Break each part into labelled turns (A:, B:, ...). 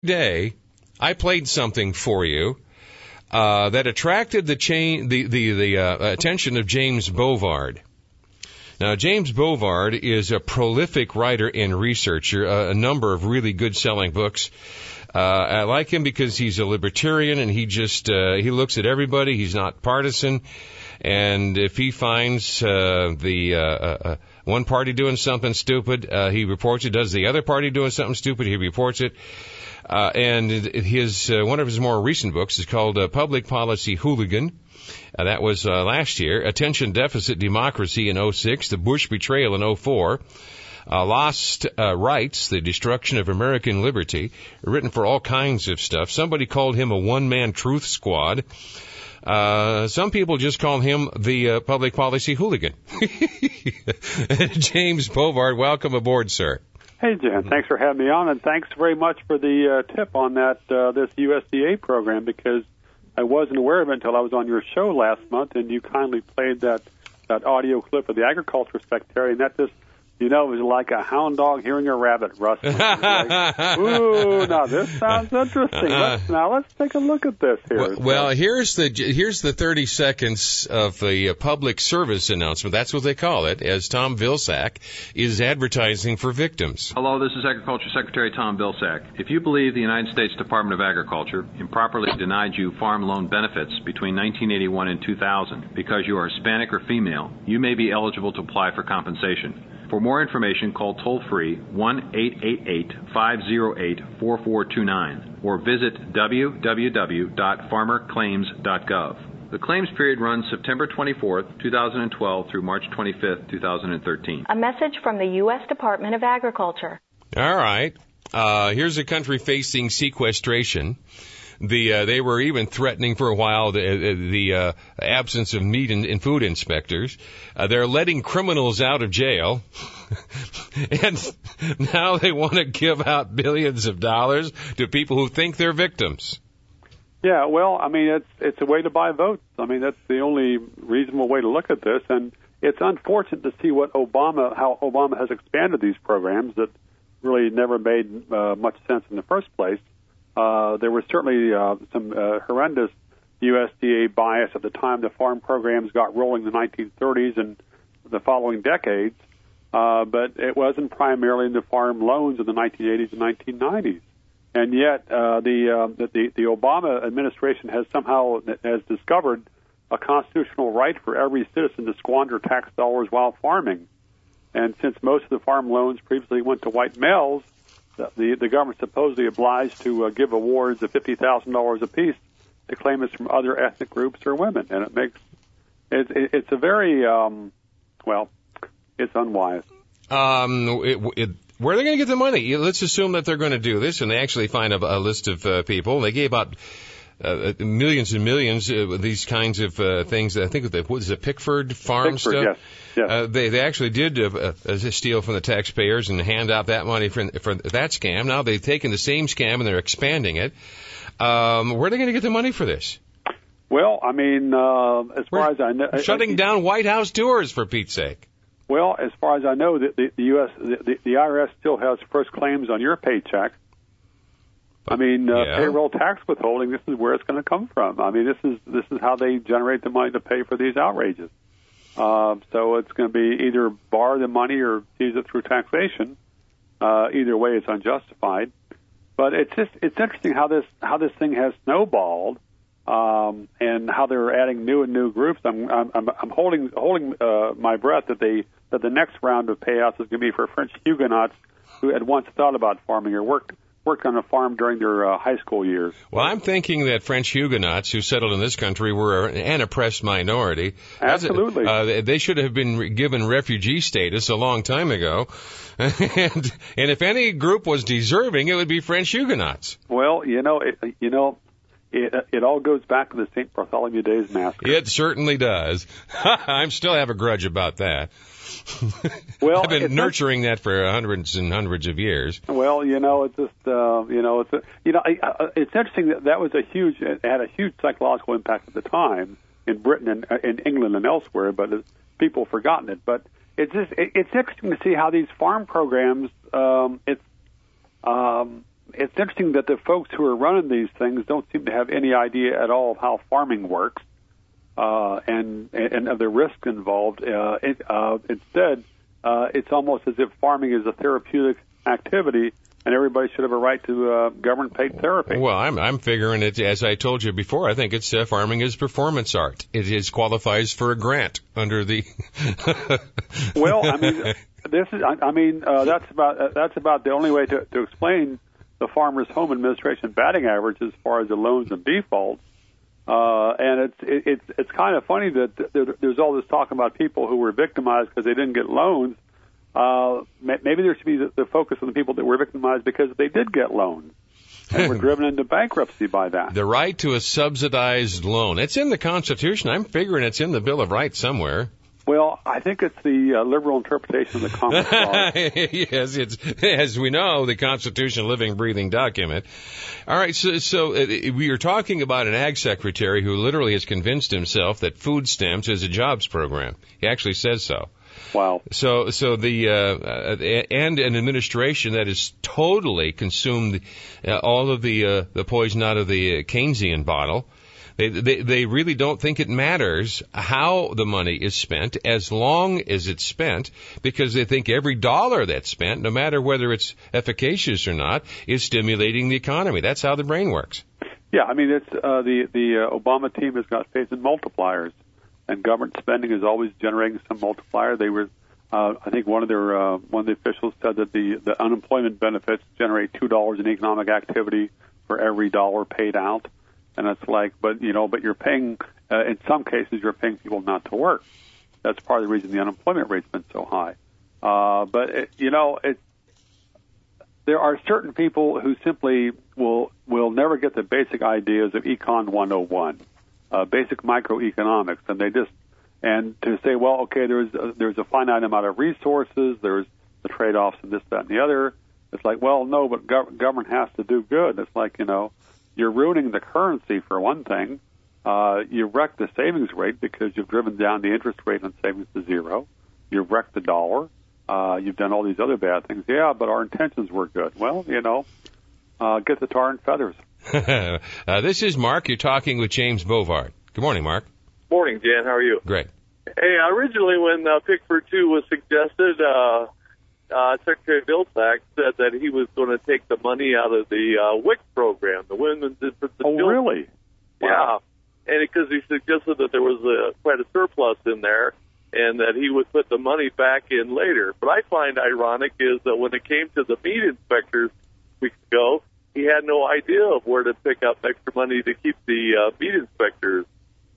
A: day, I played something for you that attracted the attention of James Bovard. Now, James Bovard is a prolific writer and researcher, a number of really good-selling books. I like him because he's a libertarian, and he looks at everybody. He's not partisan. And if he finds one party doing something stupid, he reports it. Does the other party doing something stupid, he reports it. And one of his more recent books is called Public Policy Hooligan. That was last year. Attention Deficit Democracy in 2006, The Bush Betrayal in 2004. Lost Rights, The Destruction of American Liberty, written for all kinds of stuff. Somebody called him a one-man truth squad. Some people just call him the public policy hooligan. James Bovard, welcome aboard, sir.
B: Hey, Jan. Thanks for having me on, and thanks very much for the tip on that this USDA program, because I wasn't aware of it until I was on your show last month, and you kindly played that audio clip of the Agriculture Secretary, and that just, it was like a hound dog hearing a rabbit rustling. Like, ooh, now this sounds interesting. Let's take a look at this here.
A: Well, here's the 30 seconds of the public service announcement. That's what they call it, as Tom Vilsack is advertising for victims.
C: Hello, this is Agriculture Secretary Tom Vilsack. If you believe the United States Department of Agriculture improperly denied you farm loan benefits between 1981 and 2000 because you are Hispanic or female, you may be eligible to apply for compensation. For more information, call toll-free 1-888-508-4429 or visit www.farmerclaims.gov. The claims period runs September 24th, 2012 through March 25th, 2013.
D: A message from the U.S. Department of Agriculture.
A: All right. Here's a country facing sequestration. They were even threatening for a while the absence of meat and food inspectors. They're letting criminals out of jail, and now they want to give out billions of dollars to people who think they're victims.
B: Yeah, well, it's a way to buy votes. That's the only reasonable way to look at this, and it's unfortunate to see how Obama has expanded these programs that really never made much sense in the first place. There was certainly some horrendous USDA bias at the time the farm programs got rolling in the 1930s and the following decades, but it wasn't primarily in the farm loans in the 1980s and 1990s. And yet the Obama administration has discovered a constitutional right for every citizen to squander tax dollars while farming. And since most of the farm loans previously went to white males, the government supposedly obliged to give awards of $50,000 apiece to claimants from other ethnic groups or women, and it's a very it's unwise.
A: Where are they going to get the money? Let's assume that they're going to do this, and they actually find a list of people. They gave out millions and millions of these kinds of things. I think what is it, Pickford Farm stuff?
B: Yes.
A: They actually did steal from the taxpayers and hand out that money for that scam. Now they've taken the same scam and they're expanding it. Where are they going to get the money for this?
B: Well, as far as I know,
A: shutting down White House tours, for Pete's sake.
B: Well, as far as I know, the IRS still has first claims on your paycheck. Payroll tax withholding, this is where it's going to come from. This is how they generate the money to pay for these outrages. So it's going to be either borrow the money or use it through taxation. Either way, it's unjustified. But it's interesting how this thing has snowballed, and how they're adding new groups. I'm holding my breath that the next round of payouts is going to be for French Huguenots who had once thought about farming or worked on a farm during their high school years.
A: Well, I'm thinking that French Huguenots who settled in this country were an oppressed minority.
B: Absolutely.
A: They should have been given refugee status a long time ago. And if any group was deserving, it would be French Huguenots.
B: Well, it all goes back to the St. Bartholomew Days massacre.
A: It certainly does. I still have a grudge about that.
B: Well,
A: I've been nurturing that for hundreds and hundreds of years.
B: Well, it's interesting that was it had a huge psychological impact at the time in Britain and in England and elsewhere, but people have forgotten it. But it's interesting to see how these farm programs, it's interesting that the folks who are running these things don't seem to have any idea at all of how farming works and of the risk involved. Instead, it's almost as if farming is a therapeutic activity, and everybody should have a right to government-paid therapy.
A: Well, I'm figuring it, as I told you before, I think it's farming is performance art. It qualifies for a grant under the...
B: Well, I mean, that's about the only way to explain the Farmers Home Administration batting average as far as the loans and defaults. And it's kind of funny that there's all this talk about people who were victimized because they didn't get loans. Maybe there should be the focus on the people that were victimized because they did get loans and were driven into bankruptcy by that.
A: The right to a subsidized loan. It's in the Constitution. I'm figuring it's in the Bill of Rights somewhere.
B: Well, I think it's the liberal interpretation of the Common Clause.
A: Yes, it's, as we know, the Constitution, living, breathing document. All right, so we are talking about an ag secretary who literally has convinced himself that food stamps is a jobs program. He actually says so.
B: Wow.
A: So the and an administration that has totally consumed all of the poison out of the Keynesian bottle. They really don't think it matters how the money is spent as long as it's spent, because they think every dollar that's spent, no matter whether it's efficacious or not, is stimulating the economy. That's how the brain works.
B: Yeah, I mean, it's the Obama team has got faith in multipliers, and government spending is always generating some multiplier. They were, I think, one of the officials said that the unemployment benefits generate $2 in economic activity for every dollar paid out. And it's like, but you're paying, in some cases, you're paying people not to work. That's part of the reason the unemployment rate's been so high. There are certain people who simply will never get the basic ideas of Econ 101, basic microeconomics, and to say, well, okay, there's a finite amount of resources, there's the trade-offs and this, that, and the other. It's like, well, no, but government has to do good. It's like, you're ruining the currency for one thing. You wreck the savings rate because you've driven down the interest rate on savings to zero. You've wrecked the dollar. You've done all these other bad things. Yeah, but our intentions were good. Well, get the tar and feathers.
A: This is Mark. You're talking with James Bovard. Good morning, Mark.
E: Morning, Jan. How are you?
A: Great.
E: Hey, originally when Pickford 2 was suggested, Secretary Vilsack said that he was going to take the money out of the WIC program, the Women's Infant and
B: Children. Oh, really?
E: Wow. Yeah, and because he suggested that there was quite a surplus in there, and that he would put the money back in later. But I find ironic is that when it came to the meat inspectors weeks ago, he had no idea of where to pick up extra money to keep the meat inspectors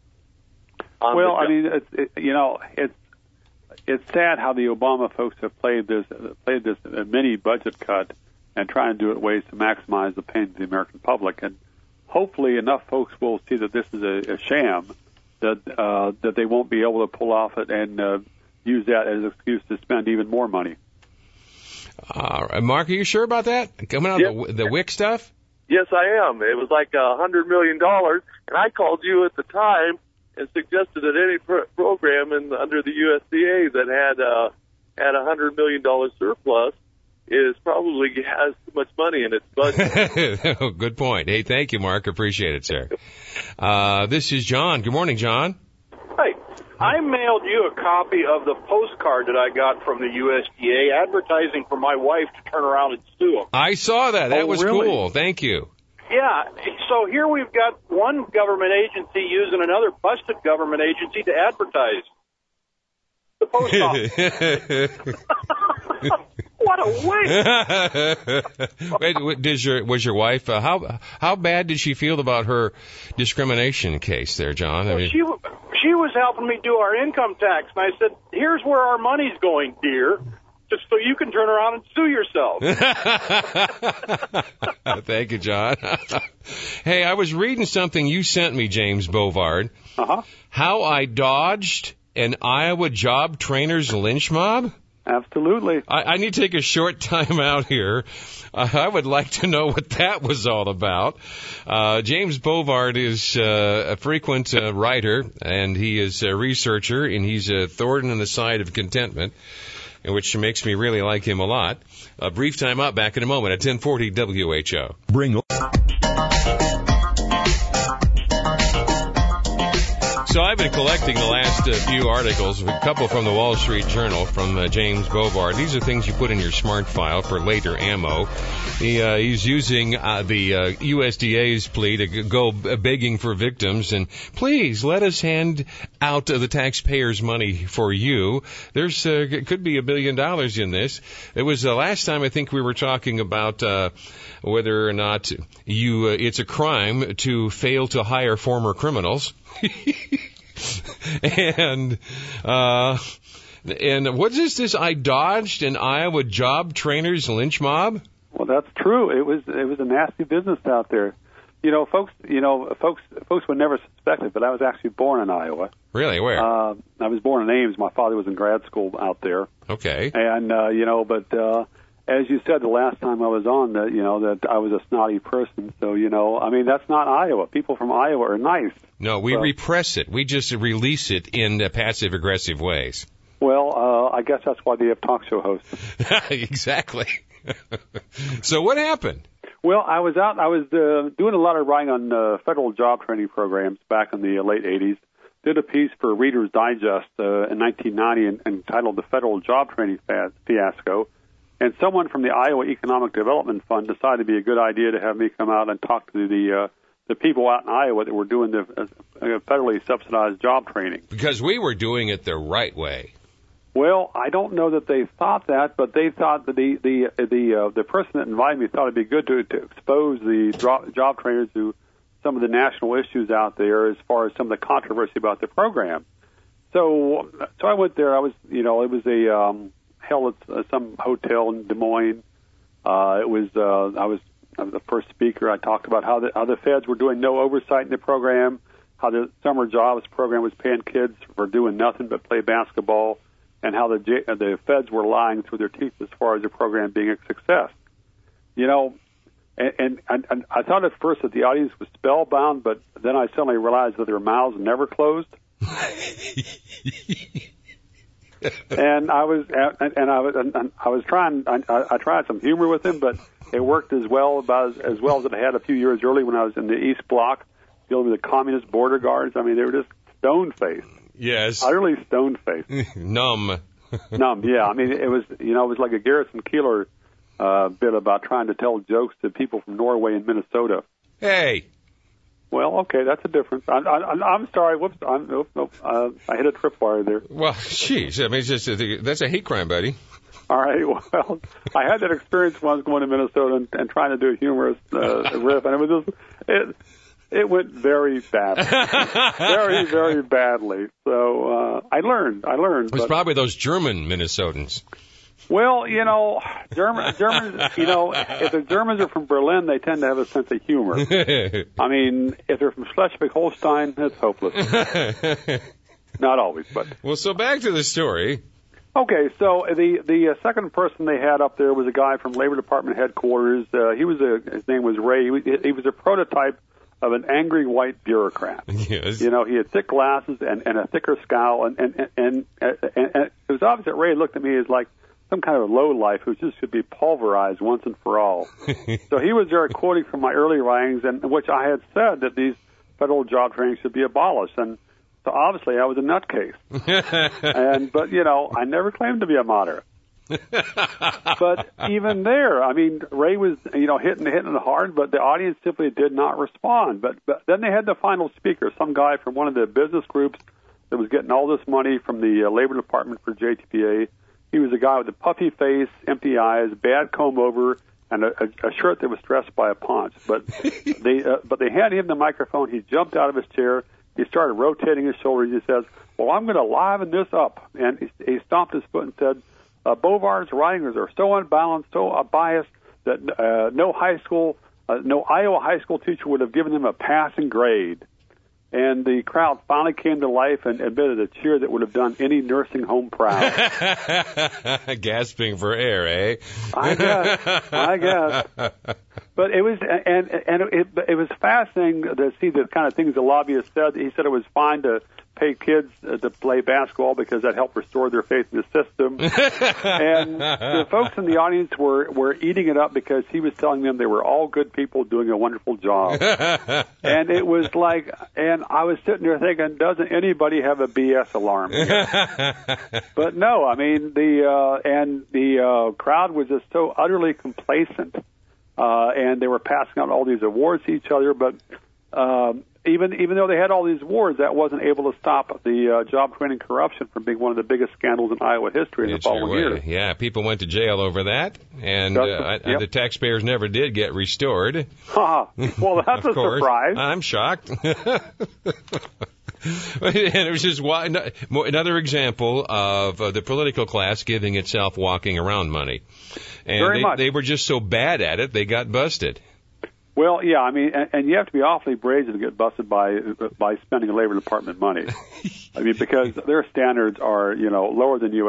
E: on the job.
B: I mean, it's sad how the Obama folks have played this mini budget cut and try and do it ways to maximize the pain of the American public. And hopefully enough folks will see that this is a sham, that they won't be able to pull off it and use that as an excuse to spend even more money.
A: Mark, are you sure about that? Coming out of the WIC stuff?
E: Yes, I am. It was like $100 million, and I called you at the time and suggested that any program under the USDA that had $100 million surplus probably has too much money in its budget.
A: Good point. Hey, thank you, Mark. Appreciate it, sir. This is John. Good morning, John.
F: Hi. I mailed you a copy of the postcard that I got from the USDA advertising for my wife to turn around and sue them.
A: I saw that. That was
B: really?
A: Cool. Thank you.
F: Yeah, so here we've got one government agency using another busted government agency to advertise the post office. What a waste!
A: Wait, was your wife? How bad did she feel about her discrimination case there, John?
F: Well, she was helping me do our income tax, and I said, "Here's where our money's going, dear. Just so you can turn around and sue yourself."
A: Thank you, John. Hey, I was reading something you sent me, James Bovard.
B: Uh-huh.
A: How I dodged an Iowa job trainer's lynch mob?
B: Absolutely.
A: I need to take a short time out here. I would like to know what that was all about. James Bovard is a frequent writer, and he is a researcher, and he's a thorn in the side of contentment. which makes me really like him a lot. A brief time out, back in a moment at 1040 WHO. So I've been collecting the last few articles, a couple from the Wall Street Journal from James Bovard. These are things you put in your smart file for later ammo. He's using the USDA's plea to go begging for victims, and please let us hand out the taxpayers' money for you. There's could be $1 billion in this. It was the last time I think we were talking about whether or not it's a crime to fail to hire former criminals. And what is this? I dodged an Iowa job trainers lynch mob?
B: Well, that's true. It was a nasty business out there. Folks would never suspect it, but I was actually born in Iowa.
A: Really? Where?
B: I was born in Ames. My father was in grad school out there.
A: Okay.
B: And as you said the last time I was on, that I was a snotty person. So, that's not Iowa. People from Iowa are nice.
A: No, we repress it. We just release it in passive-aggressive ways.
B: Well, I guess that's why they have talk show hosts.
A: Exactly. So what happened?
B: Well, I was doing a lot of writing on federal job training programs back in the late 80s. Did a piece for Reader's Digest in 1990 entitled The Federal Job Training Fiasco. And someone from the Iowa Economic Development Fund decided it'd be a good idea to have me come out and talk to the people out in Iowa that were doing the federally subsidized job training.
A: Because we were doing it the right way.
B: Well, I don't know that they thought that, but they thought that the person that invited me thought it'd be good to expose the job trainers to some of the national issues out there as far as some of the controversy about the program. So I went there. I was, it was held at some hotel in Des Moines. I was the first speaker. I talked about how the feds were doing no oversight in the program, how the summer jobs program was paying kids for doing nothing but play basketball, and how the feds were lying through their teeth as far as the program being a success. And I thought at first that the audience was spellbound, but then I suddenly realized that their mouths never closed. And I tried some humor with him, but it worked as well as it had a few years earlier when I was in the East Bloc dealing with the communist border guards. I mean, they were just stone-faced.
A: Yes.
B: Utterly stone-faced.
A: Numb.
B: Numb, yeah. I mean, it was like a Garrison Keillor bit about trying to tell jokes to people from Norway and Minnesota.
A: Hey.
B: Well, okay, that's a difference. I'm sorry. Whoops. I hit a tripwire there.
A: Well, geez. I mean, that's a hate crime, buddy.
B: All right. Well, I had that experience when I was going to Minnesota and trying to do a humorous riff, and it was just it went very badly, very, very badly. So I learned.
A: It was probably those German Minnesotans.
B: Well, Germans, if the Germans are from Berlin, they tend to have a sense of humor. I mean, if they're from Schleswig-Holstein, it's hopeless. Not always, but.
A: Well, so back to the story.
B: Okay, so the second person they had up there was a guy from Labor Department headquarters. His name was Ray. He was a prototype of an angry white bureaucrat.
A: Yes.
B: He had thick glasses and a thicker scowl, and it was obvious that Ray looked at me as like some kind of lowlife who just should be pulverized once and for all. So he was there quoting from my early writings, in which I had said that these federal job training should be abolished. And so obviously I was a nutcase. But I never claimed to be a moderate. But even there, I mean, Ray was, hitting hard, but the audience simply did not respond. But then they had the final speaker, some guy from one of the business groups that was getting all this money from the Labor Department for JTPA. He was a guy with a puffy face, empty eyes, bad comb over, and a shirt that was dressed by a paunch. But they handed him the microphone. He jumped out of his chair. He started rotating his shoulders. He says, "Well, I'm going to liven this up." And he stomped his foot and said, "Bovard's writings are so unbalanced, so biased that no Iowa high school teacher would have given him a passing grade." And the crowd finally came to life and admitted a cheer that would have done any nursing home proud.
A: Gasping for air, eh?
B: I guess. But it was it was fascinating to see the kind of things the lobbyist said. He said it was fine to pay kids to play basketball because that helped restore their faith in the system. And the folks in the audience were eating it up because he was telling them they were all good people doing a wonderful job. And it was like, and I was sitting there thinking, doesn't anybody have a BS alarm here? But no, I mean, the crowd was just so utterly complacent. And they were passing out all these awards to each other, but even though they had all these awards, that wasn't able to stop the job training corruption from being one of the biggest scandals in Iowa history in the following year.
A: Yeah, people went to jail over that, and the taxpayers never did get restored.
B: Well, that's a surprise.
A: I'm shocked. And it was just another example of the political class giving itself walking around money. And they were just so bad at it, they got busted.
B: Well, yeah, I mean, and you have to be awfully brazen to get busted by spending Labor Department money. I mean, because their standards are, lower than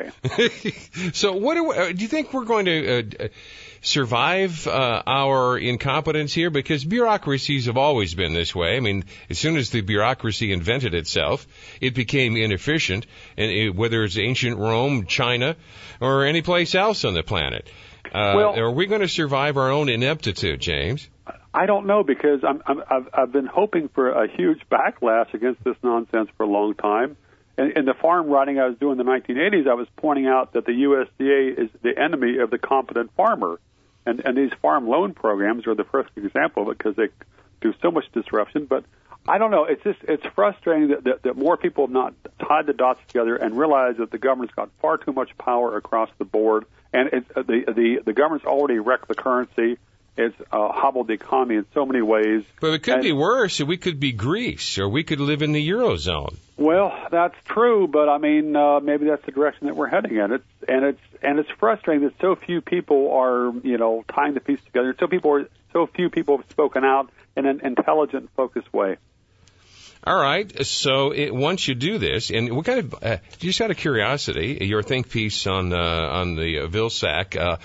B: USDA.
A: So what do you think we're going to survive our incompetence here? Because bureaucracies have always been this way. I mean, as soon as the bureaucracy invented itself, it became inefficient, and whether it's ancient Rome, China, or any place else on the planet. Are we going to survive our own ineptitude, James?
B: I don't know, because I've been hoping for a huge backlash against this nonsense for a long time. In the farm writing I was doing in the 1980s, I was pointing out that the USDA is the enemy of the competent farmer. And these farm loan programs are the first example of it because they do so much disruption. But I don't know. It's frustrating that more people have not tied the dots together and realized that the government's got far too much power across the board. And the government's already wrecked the currency. It's hobbled the economy in so many ways.
A: But it could be worse. We could be Greece, or we could live in the Eurozone.
B: Well, that's true, but I mean, maybe that's the direction that we're heading in. It's frustrating that so few people are, tying the pieces together. So few people have spoken out in an intelligent, focused way.
A: All right. So once you do this, and what kind of just out of curiosity, your think piece on the Vilsack,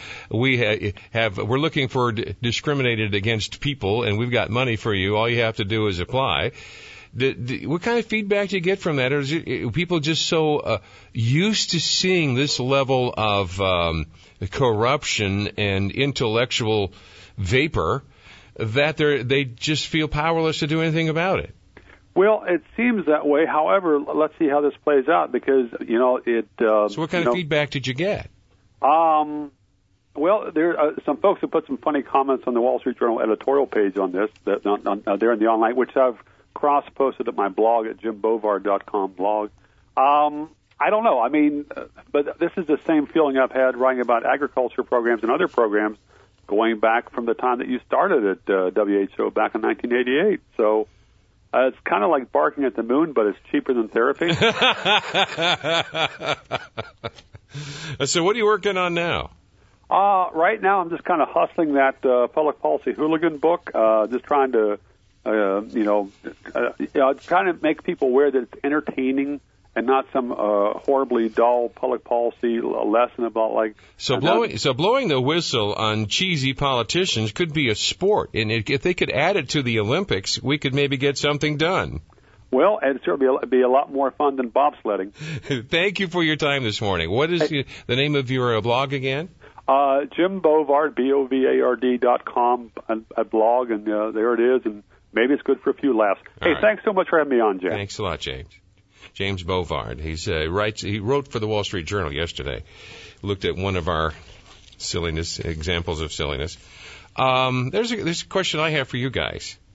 A: we're looking for discriminated against people, and we've got money for you. All you have to do is apply. What kind of feedback do you get from that? Or is people just so used to seeing this level of corruption and intellectual vapor that they just feel powerless to do anything about it?
B: Well, it seems that way. However, let's see how this plays out, because
A: So what kind of feedback did you get?
B: Well, there are some folks who put some funny comments on the Wall Street Journal editorial page on this. There in the online, which I've cross-posted at my blog at jimbovard.com blog. I don't know. I mean, but this is the same feeling I've had writing about agriculture programs and other programs going back from the time that you started at WHO back in 1988. So. It's kind of like barking at the moon, but it's cheaper than therapy.
A: So what are you working on now?
B: Right now, I'm just kind of hustling that public policy hooligan book, just trying to, kind of make people aware that it's entertaining and not some horribly dull public policy lesson about like.
A: So blowing the whistle on cheesy politicians could be a sport, and if they could add it to the Olympics, we could maybe get something done.
B: Well, it'd certainly be a lot more fun than bobsledding.
A: Thank you for your time this morning. What is the name of your blog again?
B: Jim Bovard, BOVARD.com, a blog, and there it is, and maybe it's good for a few laughs. Hey, thanks so much for having me on, James.
A: Thanks a lot, James. James Bovard. He wrote for the Wall Street Journal yesterday. Looked at one of our examples of silliness. There's a question I have for you guys.